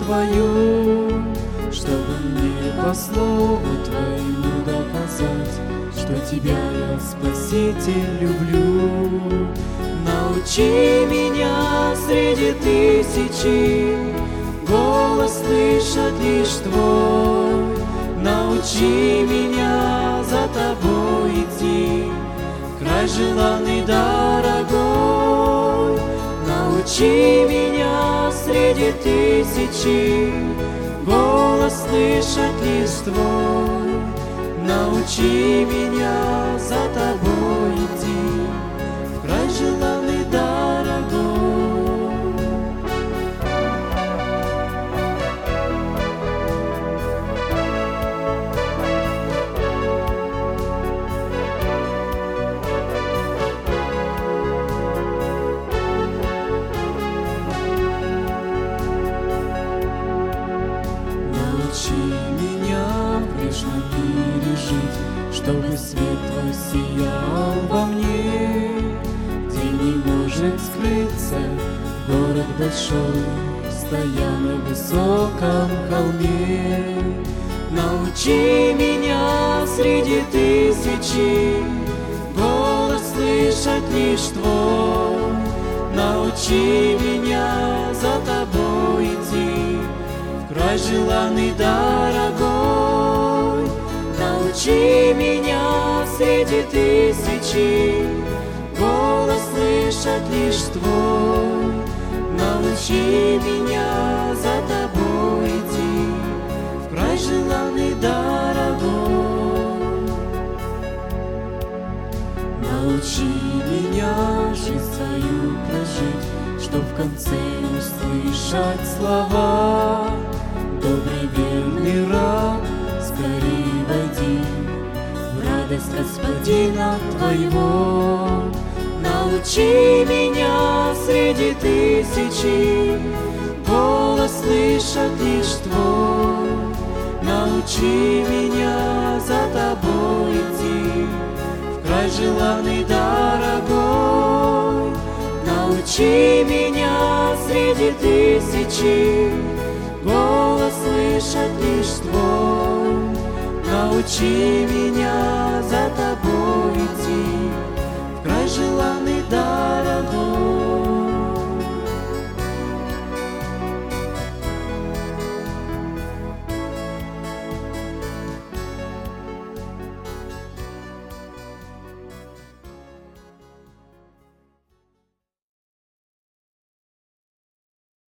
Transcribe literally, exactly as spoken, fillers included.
Твою, чтобы мне по слову Твоему доказать, что Тебя я, Спаситель, люблю. Научи меня среди тысячи голос слышать лишь Твой. Научи меня за Тобой идти, край желанный, дорогой. Научи меня среди тысячи голос слышать лишь Твой. Научи меня за Тобой идти, в край желанный, дорогой. Научи меня в грешном мире жить, чтобы свет Твой сиял во мне, где не может скрыться город большой, стоя на высоком холме. Научи меня среди тысячи голос слышать лишь Твой. Научи меня за Тобой идти, край желанный, дорогой. Научи меня среди тысячи голос слышать лишь Твой. Научи меня за Тобой идти, в край желанный, дорогой. Научи меня жизнь свою прожить, чтоб в конце услышать слова: добрый, верный раб, скорей войди в радость Господина Твоего. Научи меня среди тысячи голос слышать лишь Твой. Научи меня за Тобой идти, в край желанный, дорогой. Научи меня среди тысячи голос слышать лишь Твой. Научи меня за Тобой идти, в край желанный, дорогой.